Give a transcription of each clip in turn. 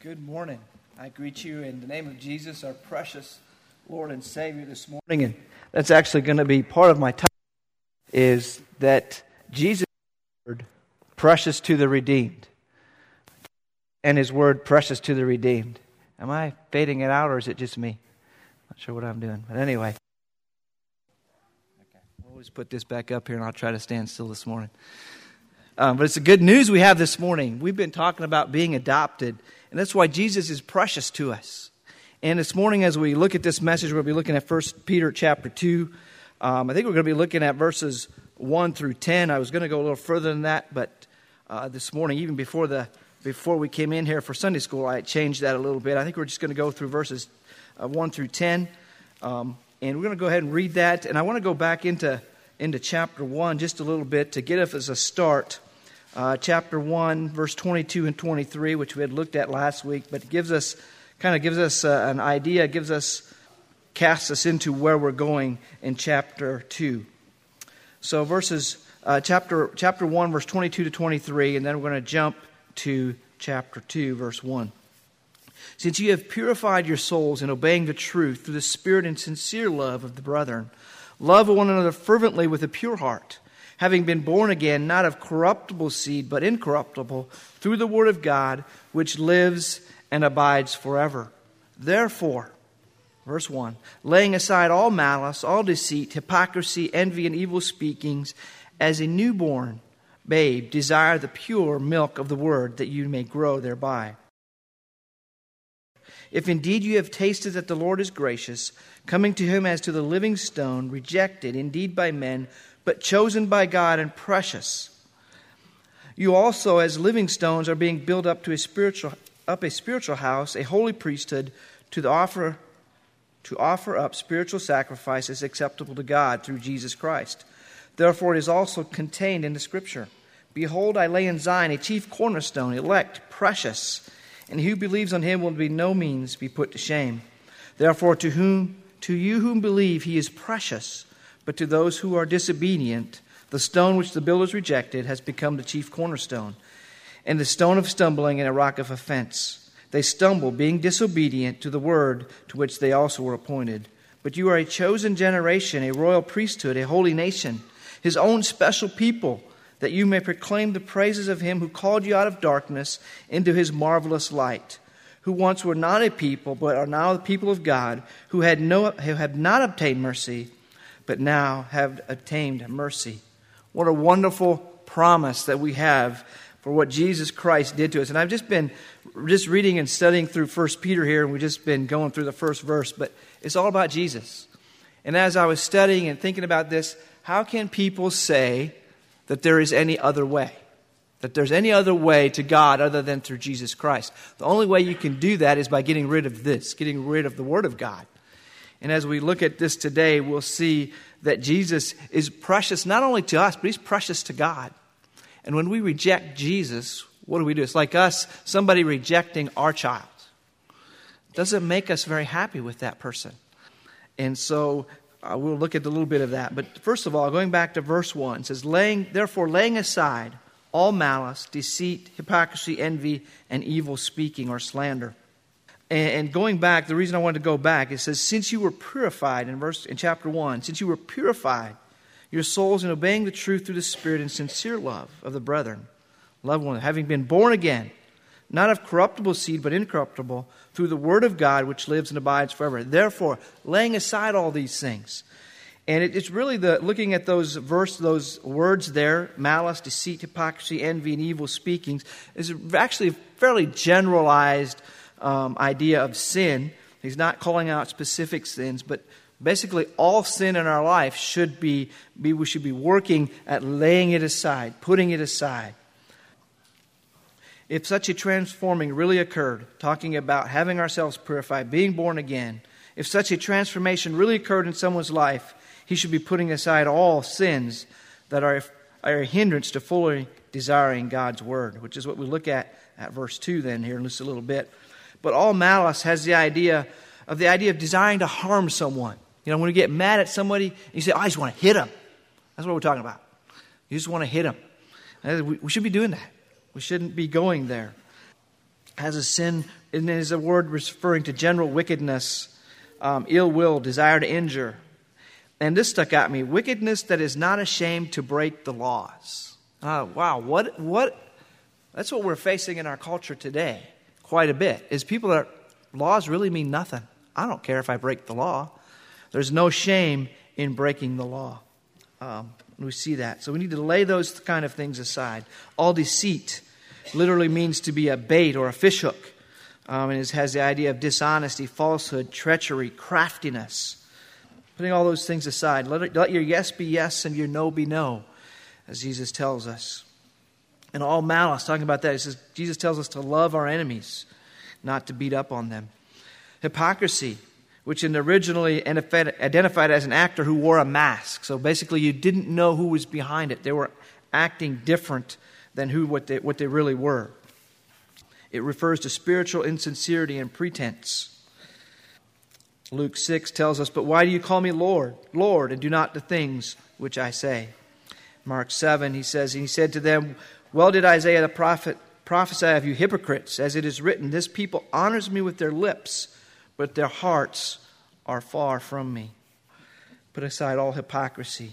Good morning. I greet you in the name of Jesus, our precious Lord and Savior, this morning. And that's actually going to be part of my title, is that Jesus is word precious to the redeemed. And His word precious to the redeemed. Am I fading it out or is it just me? Not sure what I'm doing. But anyway. Okay. We'll always put this back up here and I'll try to stand still this morning. But it's the good news we have this morning. We've been talking about being adopted, and that's why Jesus is precious to us. And this morning, as we look at this message, we'll be looking at 1 Peter chapter 2. I think we're going to be looking at verses 1 through 10. I was going to go a little further than that, but this morning, even before we came in here for Sunday school, I changed that a little bit. I think we're just going to go through verses 1 through 10. And we're going to go ahead and read that. And I want to go back into chapter 1 just a little bit to get us as a start. Chapter 1, verse 22 and 23, which we had looked at last week, but it gives us an idea, casts us into where we're going in chapter 2. So chapter 1, verse 22 to 23, and then we're going to jump to chapter 2, verse 1. Since you have purified your souls in obeying the truth through the spirit and sincere love of the brethren, love one another fervently with a pure heart, having been born again, not of corruptible seed, but incorruptible, through the word of God, which lives and abides forever. Therefore, verse 1, laying aside all malice, all deceit, hypocrisy, envy, and evil speakings, as a newborn babe, desire the pure milk of the word, that you may grow thereby. If indeed you have tasted that the Lord is gracious, coming to Him as to the living stone, rejected indeed by men, but chosen by God and precious. You also, as living stones, are being built up to a spiritual house, a holy priesthood, to offer up spiritual sacrifices acceptable to God through Jesus Christ. Therefore it is also contained in the Scripture, behold, I lay in Zion a chief cornerstone, elect, precious, and he who believes on Him will by no means be put to shame. Therefore to you whom believe, He is precious. But to those who are disobedient, the stone which the builders rejected has become the chief cornerstone, and the stone of stumbling and a rock of offense. They stumble, being disobedient to the word to which they also were appointed. But you are a chosen generation, a royal priesthood, a holy nation, His own special people, that you may proclaim the praises of Him who called you out of darkness into His marvelous light, who once were not a people, but are now the people of God, who have not obtained mercy, but now have obtained mercy. What a wonderful promise that we have for what Jesus Christ did to us. And I've just been reading and studying through 1 Peter here, and we've just been going through the first verse, but it's all about Jesus. And as I was studying and thinking about this, how can people say that there is any other way? That there's any other way to God other than through Jesus Christ? The only way you can do that is by getting rid of this, getting rid of the Word of God. And as we look at this today, we'll see that Jesus is precious not only to us, but He's precious to God. And when we reject Jesus, what do? It's like somebody rejecting our child. It doesn't make us very happy with that person. And so we'll look at a little bit of that. But first of all, going back to verse 1, it says, therefore laying aside all malice, deceit, hypocrisy, envy, and evil speaking or slander. And going back, the reason I wanted to go back, it says, since you were purified, in chapter 1, since you were purified, your souls in obeying the truth through the Spirit and sincere love of the brethren, loved one, having been born again, not of corruptible seed, but incorruptible, through the word of God, which lives and abides forever. Therefore, laying aside all these things. And it's really looking at those words there, malice, deceit, hypocrisy, envy, and evil speakings, is actually a fairly generalized idea of sin. He's not calling out specific sins, but basically all sin in our life we should be working at laying it aside, putting it aside. If such a transforming really occurred, talking about having ourselves purified, being born again, if such a transformation really occurred in someone's life, he should be putting aside all sins that are a hindrance to fully desiring God's word, which is what we look at verse 2 then here in just a little bit. But all malice has the idea of desiring to harm someone. You know, when you get mad at somebody, you say, I just want to hit them. That's what we're talking about. You just want to hit them. We should be doing that. We shouldn't be going there. has a sin, and it is a word referring to general wickedness, ill will, desire to injure. And this stuck out at me. Wickedness that is not ashamed to break the laws. Wow, what? That's what we're facing in our culture today quite a bit, is people that laws really mean nothing. I don't care if I break the law. There's no shame in breaking the law. We see that. So we need to lay those kind of things aside. All deceit literally means to be a bait or a fishhook. And it has the idea of dishonesty, falsehood, treachery, craftiness. Putting all those things aside. Let your yes be yes and your no be no, as Jesus tells us. And all malice, talking about that, he says, Jesus tells us to love our enemies, not to beat up on them. Hypocrisy, which originally identified as an actor who wore a mask. So basically you didn't know who was behind it. They were acting different than what they really were. It refers to spiritual insincerity and pretense. Luke 6 tells us, "But why do you call me Lord, Lord, and do not the things which I say?" Mark 7, he says, and he said to them, "Well did Isaiah the prophet prophesy of you hypocrites, as it is written, this people honors me with their lips, but their hearts are far from me." Put aside all hypocrisy.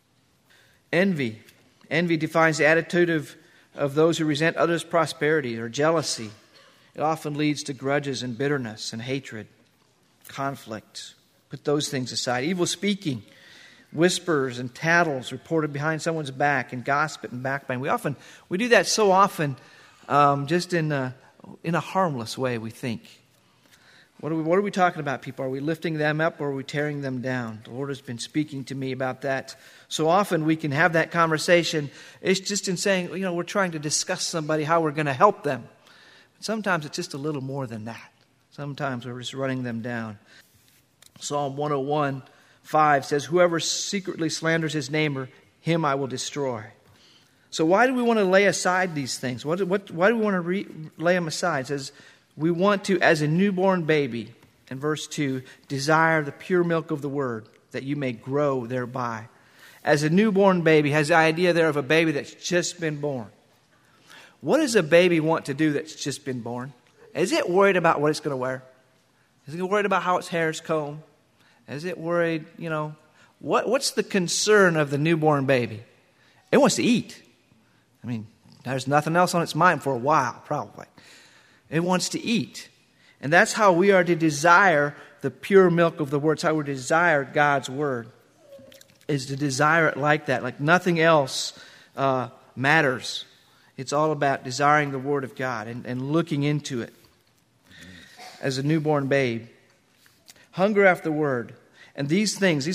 Envy. Envy defines the attitude of those who resent others' prosperity or jealousy. It often leads to grudges and bitterness and hatred, conflict. Put those things aside. Evil speaking, whispers and tattles reported behind someone's back, and gossip and backbiting. We do that so often, just in a harmless way, we think. What are we talking about, people? Are we lifting them up or are we tearing them down? The Lord has been speaking to me about that. So often we can have that conversation. It's just in saying, we're trying to discuss somebody, how we're going to help them. But sometimes it's just a little more than that. Sometimes we're just running them down. Psalm 101:5 says, "Whoever secretly slanders his neighbor, him I will destroy." So why do we want to lay aside these things? Why do we want to lay them aside? It says, we want to, as a newborn baby, in verse 2, desire the pure milk of the word, that you may grow thereby. As a newborn baby, has the idea there of a baby that's just been born. What does a baby want to do that's just been born? Is it worried about what it's going to wear? Is it worried about how its hair is combed? Is it worried, what's the concern of the newborn baby? It wants to eat. There's nothing else on its mind for a while, probably. It wants to eat. And that's how we are to desire the pure milk of the word. It's how we desire God's word, is to desire it like that, like nothing else matters. It's all about desiring the word of God and looking into it as a newborn babe. Hunger after the word. And these things,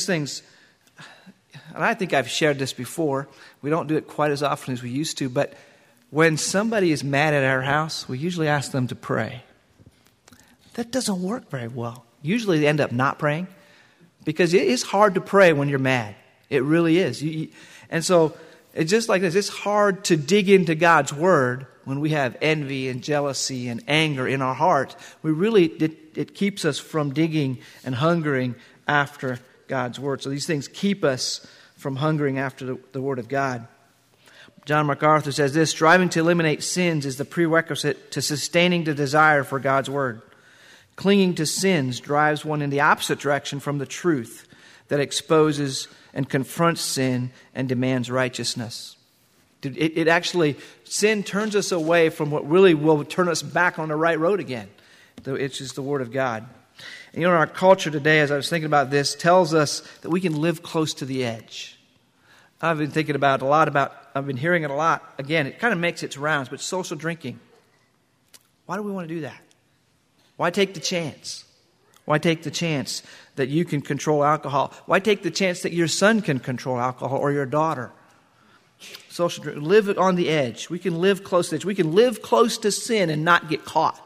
and I think I've shared this before. We don't do it quite as often as we used to, but when somebody is mad at our house, we usually ask them to pray. That doesn't work very well. Usually they end up not praying, because it is hard to pray when you're mad. It really is. And so it's just like this. It's hard to dig into God's word when we have envy and jealousy and anger in our heart. It keeps us from digging and hungering after God's word. So these things keep us from hungering after the word of God. John MacArthur says this: striving to eliminate sins is the prerequisite to sustaining the desire for God's word. Clinging to sins drives one in the opposite direction from the truth that exposes and confronts sin and demands righteousness. It actually, sin turns us away from what really will turn us back on the right road again. It's just the word of God. And our culture today, as I was thinking about this, tells us that we can live close to the edge. I've been thinking I've been hearing it a lot. Again, it kind of makes its rounds, but social drinking. Why do we want to do that? Why take the chance? Why take the chance that you can control alcohol? Why take the chance that your son can control alcohol or your daughter? Social drinking. Live on the edge. We can live close to the edge. We can live close to sin and not get caught.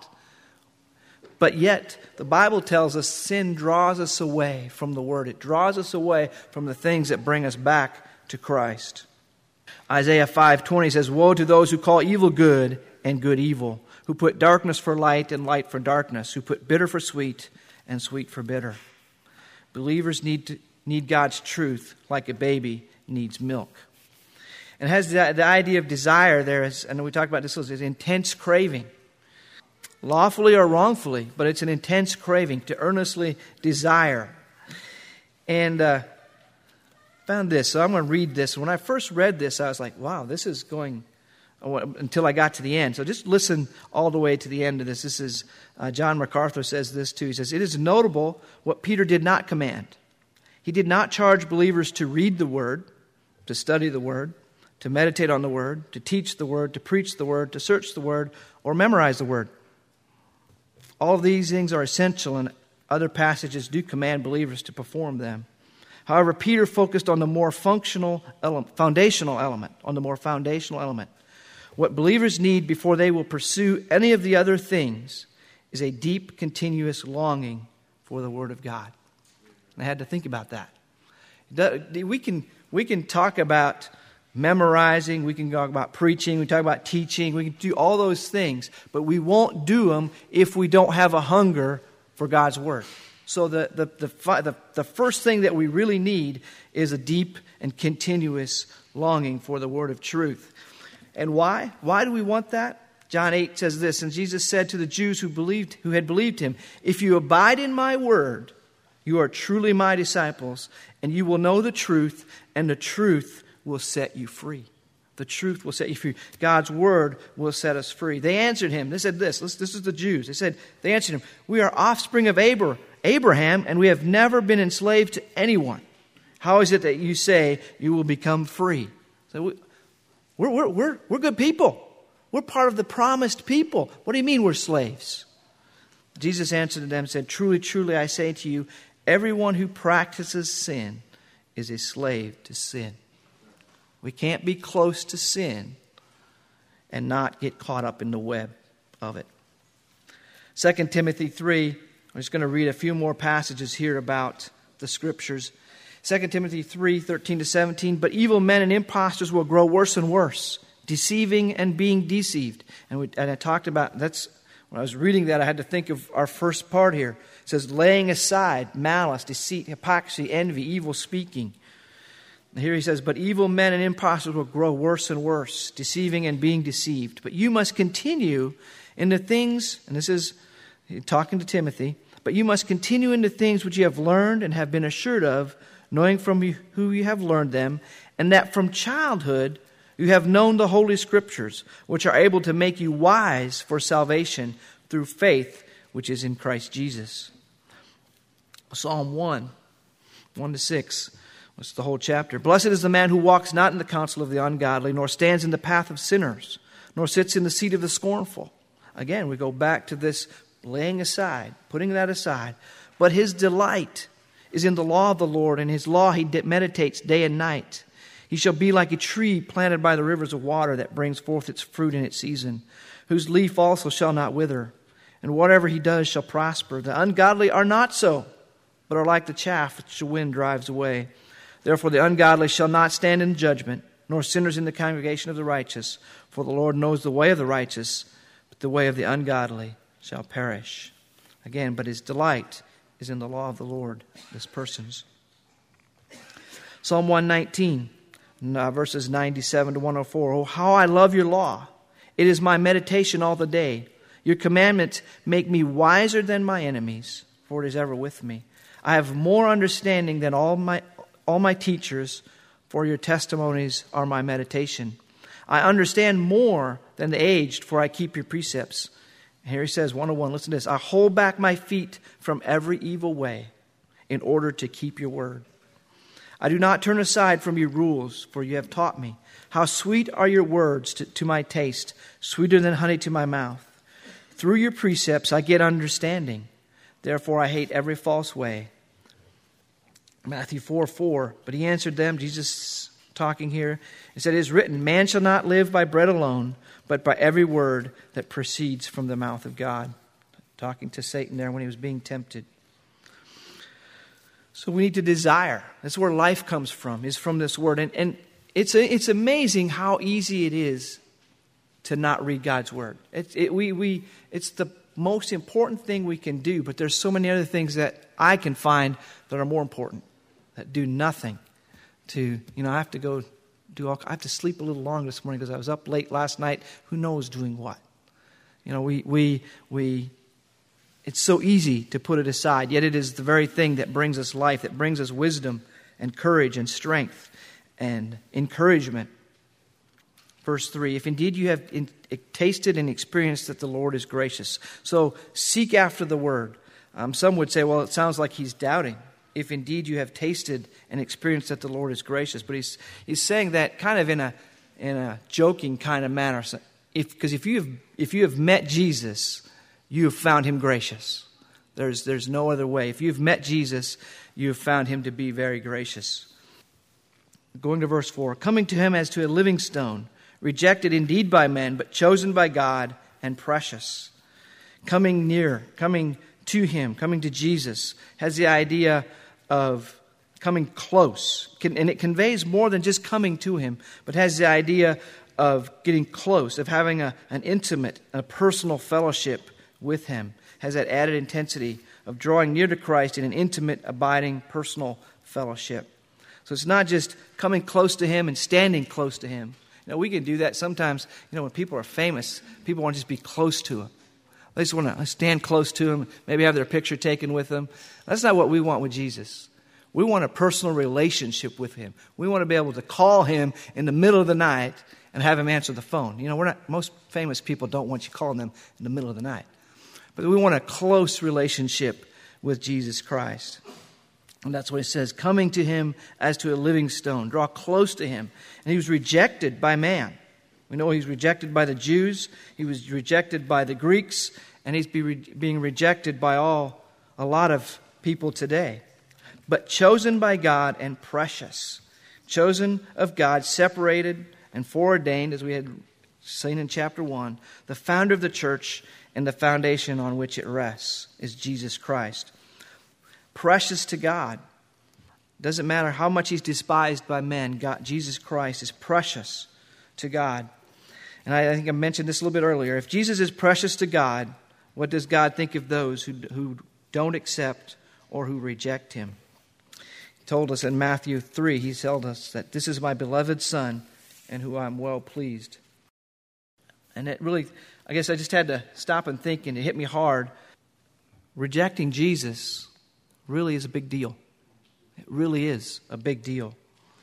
But yet, the Bible tells us sin draws us away from the Word. It draws us away from the things that bring us back to Christ. Isaiah 5:20 says, "Woe to those who call evil good and good evil, who put darkness for light and light for darkness, who put bitter for sweet and sweet for bitter." Believers need God's truth like a baby needs milk. And it has the idea of desire there, and we talked about this, is intense craving. lawfully or wrongfully, but it's an intense craving to earnestly desire. And found this, so I'm going to read this. When I first read this, I was like, wow, this is going, until I got to the end. So just listen all the way to the end of this. This is, John MacArthur says this too. He says, it is notable what Peter did not command. He did not charge believers to read the Word, to study the Word, to meditate on the Word, to teach the Word, to preach the Word, to search the Word, or memorize the Word. All of these things are essential, and other passages do command believers to perform them. However, Peter focused on the more foundational element. What believers need before they will pursue any of the other things is a deep, continuous longing for the Word of God. And I had to think about that. We can talk about memorizing, we can talk about preaching, we can talk about teaching, we can do all those things, but we won't do them if we don't have a hunger for God's Word. So the first thing that we really need is a deep and continuous longing for the Word of truth. And why? Why do we want that? John 8 says this, and Jesus said to the Jews who had believed him, if you abide in my word, you are truly my disciples, and you will know the truth, and the truth will set you free. The truth will set you free. God's word will set us free. They answered him. They said this is the Jews. They answered him, we are offspring of Abraham, and we have never been enslaved to anyone. How is it that you say you will become free? So we're good people. We're part of the promised people. What do you mean we're slaves? Jesus answered to them and said, truly, truly, I say to you, everyone who practices sin is a slave to sin. We can't be close to sin and not get caught up in the web of it. 2 Timothy 3, I'm just going to read a few more passages here about the Scriptures. 2 Timothy 3, 13 to 17, but evil men and impostors will grow worse and worse, deceiving and being deceived. And I talked about, when I was reading that, I had to think of our first part here. It says, laying aside malice, deceit, hypocrisy, envy, evil speaking. And here he says, but evil men and impostors will grow worse and worse, deceiving and being deceived. But you must continue in the things, and this is talking to Timothy, but you must continue in the things which you have learned and have been assured of, knowing from who you have learned them, and that from childhood you have known the Holy Scriptures, which are able to make you wise for salvation through faith, which is in Christ Jesus. Psalm 1, 1-6. That's the whole chapter. Blessed is the man who walks not in the counsel of the ungodly, nor stands in the path of sinners, nor sits in the seat of the scornful. Again, we go back to this laying aside, putting that aside. But his delight is in the law of the Lord, and his law he meditates day and night. He shall be like a tree planted by the rivers of water that brings forth its fruit in its season, whose leaf also shall not wither, and whatever he does shall prosper. The ungodly are not so, but are like the chaff which the wind drives away. Therefore the ungodly shall not stand in judgment, nor sinners in the congregation of the righteous. For the Lord knows the way of the righteous, but the way of the ungodly shall perish. Again, but his delight is in the law of the Lord, this person's. Psalm 119, verses 97 to 104. Oh, how I love your law. It is my meditation all the day. Your commandments make me wiser than my enemies, for it is ever with me. I have more understanding than all my teachers, for your testimonies are my meditation. I understand more than the aged, for I keep your precepts. And here he says, 101, listen to this. I hold back my feet from every evil way in order to keep your word. I do not turn aside from your rules, for you have taught me. How sweet are your words to my taste, sweeter than honey to my mouth. Through your precepts I get understanding. Therefore I hate every false way. Matthew 4:4. But he answered them, Jesus talking here, he said, it is written, man shall not live by bread alone, but by every word that proceeds from the mouth of God. Talking to Satan there when he was being tempted. So we need to desire. That's where life comes from, is from this word. And it's amazing how easy it is to not read God's word. It's the most important thing we can do, but there's so many other things that I can find that are more important, that do nothing to, I have to go I have to sleep a little longer this morning because I was up late last night. Who knows doing what? You know, it's so easy to put it aside, yet it is the very thing that brings us life, that brings us wisdom and courage and strength and encouragement. Verse 3, if indeed you have tasted and experienced that the Lord is gracious. So seek after the word. Some would say, well, it sounds like he's doubting. If indeed you have tasted and experienced that the Lord is gracious. But he's saying that kind of in a joking kind of manner. Because if you have met Jesus, you have found him gracious. There's no other way. If you've met Jesus, you have found him to be very gracious. Going to verse 4, coming to him as to a living stone, rejected indeed by men, but chosen by God and precious. Coming near, coming to him, coming to Jesus, has the idea of coming close. And it conveys more than just coming to him, but has the idea of getting close, of having an intimate, a personal fellowship with him. Has that added intensity of drawing near to Christ in an intimate, abiding, personal fellowship. So it's not just coming close to him and standing close to him. You know, we can do that sometimes. You know, when people are famous, people want to just be close to him. They just want to stand close to him, maybe have their picture taken with them. That's not what we want with Jesus. We want a personal relationship with him. We want to be able to call him in the middle of the night and have him answer the phone. You know, most famous people don't want you calling them in the middle of the night. But we want a close relationship with Jesus Christ. And that's what it says, coming to him as to a living stone. Draw close to him. And he was rejected by man. We know he's rejected by the Jews. He was rejected by the Greeks. And he's being rejected by a lot of people today. But chosen by God and precious. Chosen of God, separated and foreordained, as we had seen in chapter 1. The founder of the church and the foundation on which it rests is Jesus Christ. Precious to God. Doesn't matter how much he's despised by men. Jesus Christ is precious to God. And I think I mentioned this a little bit earlier. If Jesus is precious to God, what does God think of those who don't accept or who reject him? He told us in Matthew 3, he told us that this is my beloved Son in whom I'm well pleased. And it really, I guess I just had to stop and think, and it hit me hard. Rejecting Jesus really is a big deal. It really is a big deal.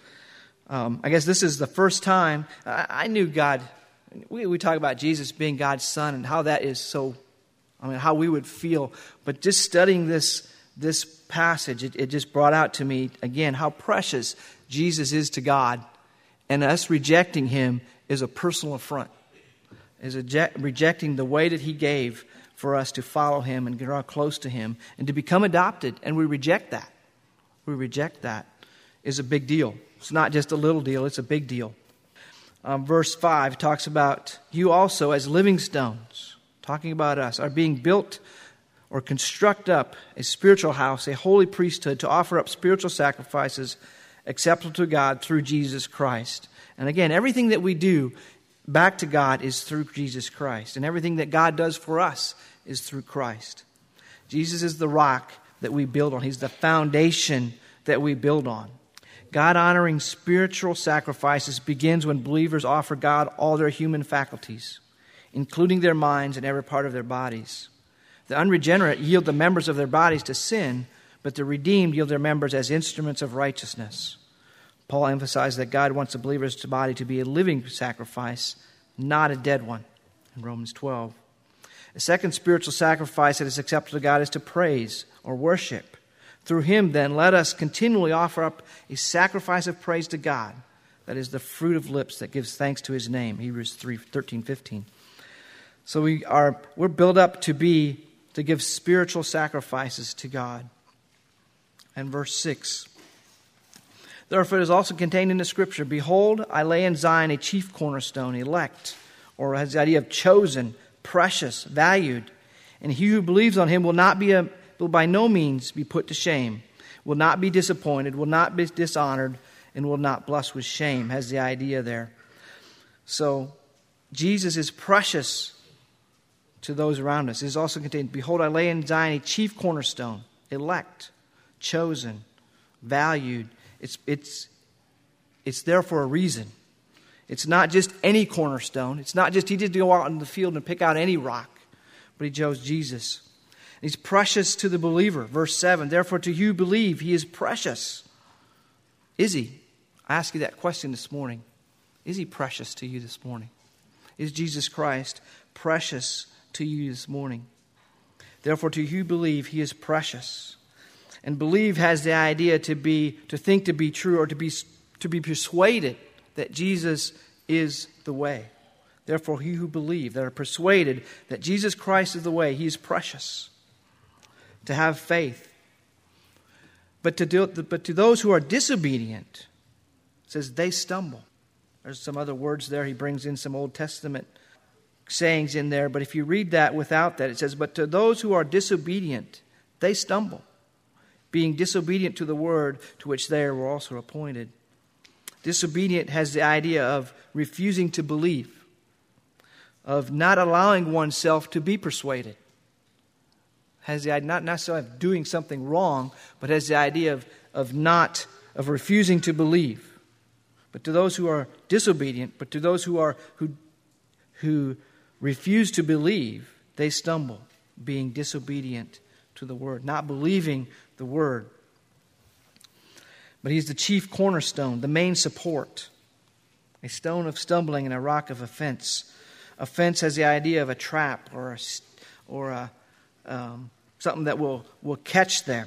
I guess this is the first time I knew God. We talk about Jesus being God's Son and how that is so, how we would feel. But just studying this passage, it just brought out to me, again, how precious Jesus is to God. And us rejecting him is a personal affront. Is rejecting the way that he gave for us to follow him and draw close to him and to become adopted. And we reject that. We reject that. Is a big deal. It's not just a little deal, it's a big deal. Verse 5 talks about you also as living stones, talking about us, are being built or construct up a spiritual house, a holy priesthood, to offer up spiritual sacrifices acceptable to God through Jesus Christ. And again, everything that we do back to God is through Jesus Christ. And everything that God does for us is through Christ. Jesus is the rock that we build on. He's the foundation that we build on. God-honoring spiritual sacrifices begins when believers offer God all their human faculties, including their minds and every part of their bodies. The unregenerate yield the members of their bodies to sin, but the redeemed yield their members as instruments of righteousness. Paul emphasized that God wants the believer's body to be a living sacrifice, not a dead one, in Romans 12. A second spiritual sacrifice that is acceptable to God is to praise or worship. Through him, then, let us continually offer up a sacrifice of praise to God. That is the fruit of lips that gives thanks to his name. Hebrews 3:13-15. So we're built up to give spiritual sacrifices to God. And verse 6. Therefore it is also contained in the Scripture, behold, I lay in Zion a chief cornerstone, elect, or has the idea of chosen, precious, valued. And he who believes on him will by no means be put to shame, will not be disappointed, will not be dishonored, and will not blush with shame, has the idea there. So Jesus is precious to those around us. It is also contained, behold, I lay in Zion a chief cornerstone, elect, chosen, valued. It's there for a reason. It's not just any cornerstone. It's not just he didn't go out in the field and pick out any rock, but he chose Jesus. He's precious to the believer. Verse 7, therefore to you who believe, he is precious. Is he? I ask you that question this morning. Is he precious to you this morning? Is Jesus Christ precious to you this morning? Therefore to you who believe, he is precious. And believe has the idea to think to be true, or to be persuaded that Jesus is the way. Therefore, he who believe, that are persuaded that Jesus Christ is the way, he is precious. To have faith. But to those who are disobedient, it says they stumble. There's some other words there. He brings in some Old Testament sayings in there. But if you read that without that, it says, but to those who are disobedient, they stumble, being disobedient to the word to which they were also appointed. Disobedient has the idea of refusing to believe, of not allowing oneself to be persuaded. Has the idea not necessarily of doing something wrong, but has the idea of refusing to believe. But to those who are disobedient, but to those who refuse to believe, they stumble, being disobedient to the word, not believing the word. But he's the chief cornerstone, the main support, a stone of stumbling and a rock of offense. Offense has the idea of a trap or something that will catch them.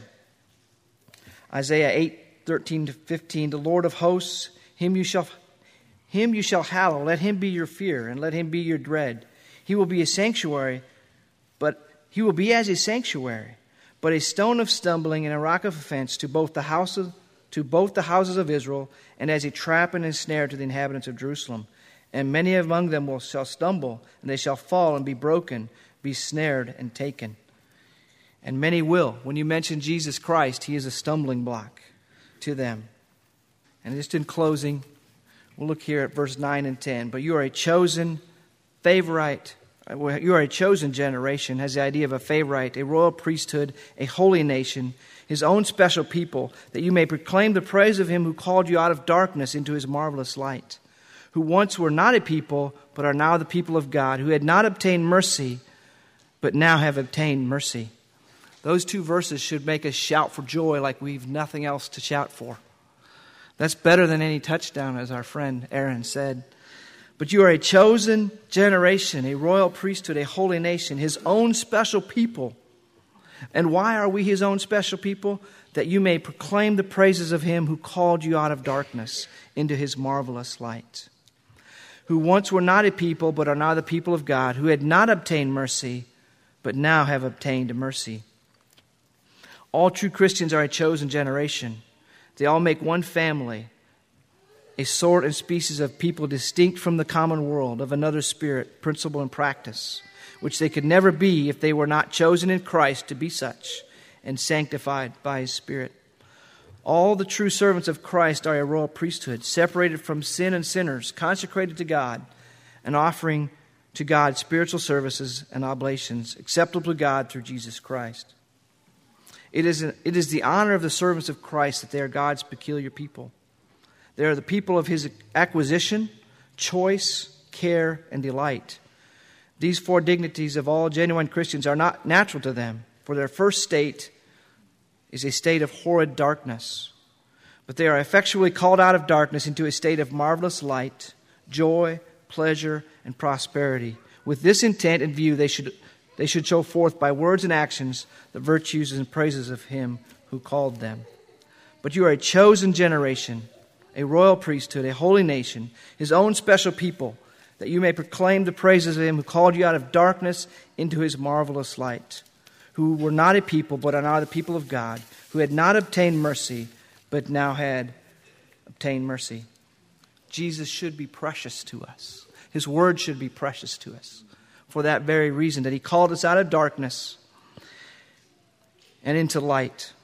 Isaiah 8:13-15, the Lord of hosts, him you shall hallow. Let him be your fear, and let him be your dread. He will be a sanctuary, but he will be as a sanctuary, but a stone of stumbling and a rock of offense to both the houses of Israel, and as a trap and a snare to the inhabitants of Jerusalem. And many among them shall stumble, and they shall fall and be broken, be snared and taken. And many will. When you mention Jesus Christ, he is a stumbling block to them. And just in closing, we'll look here at verse 9 and 10. But you are a chosen favorite. You are a chosen generation, has the idea of a favorite, a royal priesthood, a holy nation, his own special people, that you may proclaim the praise of him who called you out of darkness into his marvelous light, who once were not a people, but are now the people of God, who had not obtained mercy, but now have obtained mercy. Those two verses should make us shout for joy like we've nothing else to shout for. That's better than any touchdown, as our friend Aaron said. But you are a chosen generation, a royal priesthood, a holy nation, his own special people. And why are we his own special people? That you may proclaim the praises of him who called you out of darkness into his marvelous light. Who once were not a people, but are now the people of God, who had not obtained mercy, but now have obtained mercy. All true Christians are a chosen generation. They all make one family, a sort and species of people distinct from the common world, of another spirit, principle, and practice, which they could never be if they were not chosen in Christ to be such and sanctified by his Spirit. All the true servants of Christ are a royal priesthood, separated from sin and sinners, consecrated to God, and offering to God spiritual services and oblations acceptable to God through Jesus Christ. It is the honor of the servants of Christ that they are God's peculiar people. They are the people of his acquisition, choice, care, and delight. These four dignities of all genuine Christians are not natural to them, for their first state is a state of horrid darkness. But they are effectually called out of darkness into a state of marvelous light, joy, pleasure, and prosperity. With this intent in view, they should show forth by words and actions the virtues and praises of him who called them. But you are a chosen generation, a royal priesthood, a holy nation, his own special people, that you may proclaim the praises of him who called you out of darkness into his marvelous light, who were not a people, but are now the people of God, who had not obtained mercy, but now had obtained mercy. Jesus should be precious to us. His word should be precious to us for that very reason, that he called us out of darkness and into light.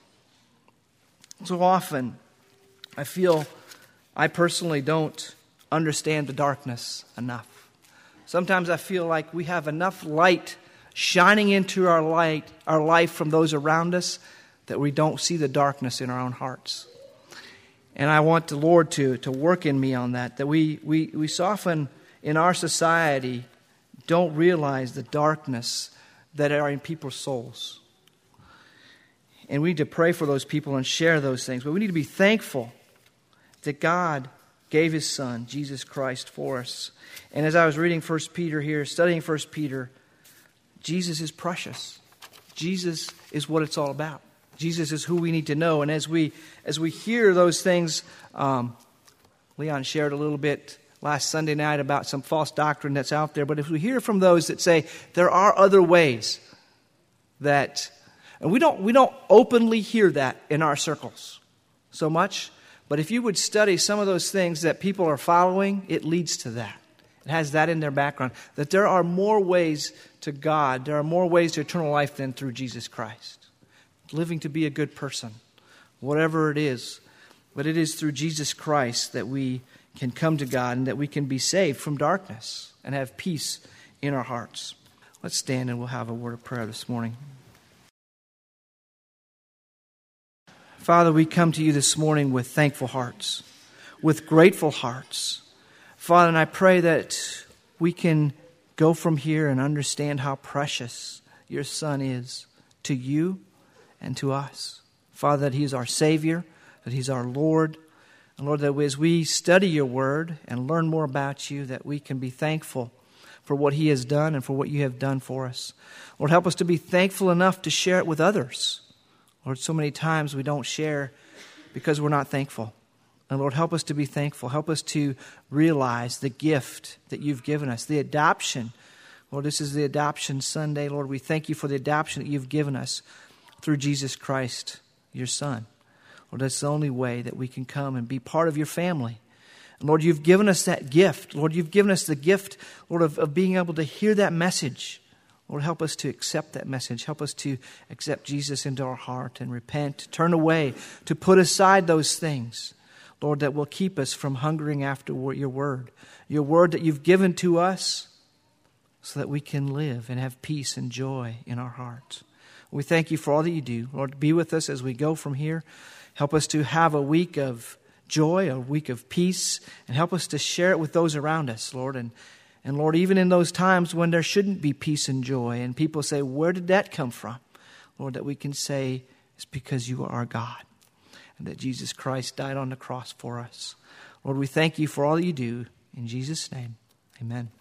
So often, I feel I personally don't understand the darkness enough. Sometimes I feel like we have enough light shining into our life from those around us that we don't see the darkness in our own hearts. And I want the Lord to work in me on that we so often in our society don't realize the darkness that are in people's souls. And we need to pray for those people and share those things. But we need to be thankful that God gave His Son, Jesus Christ, for us. And as I was reading 1 Peter here, studying 1 Peter, Jesus is precious. Jesus is what it's all about. Jesus is who we need to know. And as we hear those things, Leon shared a little bit last Sunday night about some false doctrine that's out there. But if we hear from those that say there are other ways that, and we don't openly hear that in our circles so much. But if you would study some of those things that people are following, it leads to that. It has that in their background. That there are more ways to God, there are more ways to eternal life than through Jesus Christ. Living to be a good person, whatever it is. But it is through Jesus Christ that we can come to God and that we can be saved from darkness and have peace in our hearts. Let's stand and we'll have a word of prayer this morning. Father, we come to you this morning with thankful hearts, with grateful hearts. Father, and I pray that we can go from here and understand how precious your Son is to you and to us. Father, that He is our Savior, that He's our Lord. And Lord, that as we study your word and learn more about you, that we can be thankful for what He has done and for what you have done for us. Lord, help us to be thankful enough to share it with others. Lord, so many times we don't share because we're not thankful. And Lord, help us to be thankful. Help us to realize the gift that you've given us, the adoption. Lord, this is the adoption Sunday. Lord, we thank you for the adoption that you've given us through Jesus Christ, your Son. Lord, that's the only way that we can come and be part of your family. And Lord, you've given us that gift. Lord, you've given us the gift, Lord, of being able to hear that message. Lord, help us to accept that message. Help us to accept Jesus into our heart and repent, to turn away, to put aside those things, Lord, that will keep us from hungering after your word that you've given to us so that we can live and have peace and joy in our hearts. We thank you for all that you do. Lord, be with us as we go from here. Help us to have a week of joy, a week of peace, and help us to share it with those around us, Lord. And Lord, even in those times when there shouldn't be peace and joy, and people say, where did that come from? Lord, that we can say, it's because you are our God, and that Jesus Christ died on the cross for us. Lord, we thank you for all that you do. In Jesus' name, amen.